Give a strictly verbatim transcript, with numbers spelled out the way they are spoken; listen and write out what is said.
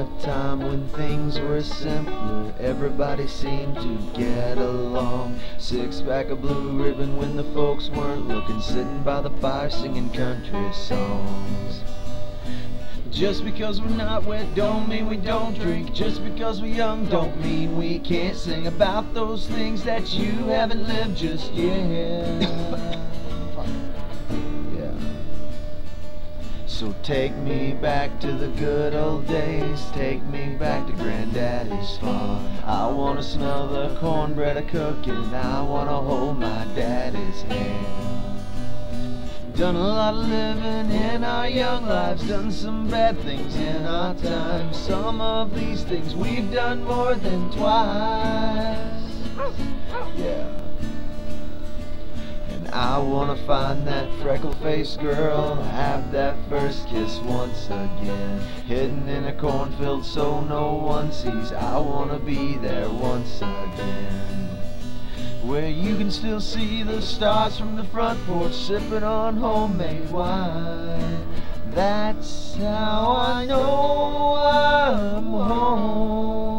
time when things were simpler, everybody seemed to get along. Six pack of blue ribbon when the folks weren't looking, sitting by the fire singing country songs. Just because we're not wet don't mean we don't drink. Just because we're young don't mean we can't sing about those things that you haven't lived just yet. Yeah. So take me back to the good old days, take me back to Granddaddy's farm. I wanna smell the cornbread a cooking, I wanna hold my daddy's hand. Done a lot of living in our young lives, done some bad things in our time. Some of these things we've done more than twice. Yeah. And I wanna find that freckle-faced girl, have that first kiss once again. Hidden in a cornfield so no one sees, I wanna be there once again. Where you can still see the stars from the front porch, sipping on homemade wine. That's how I know I'm home.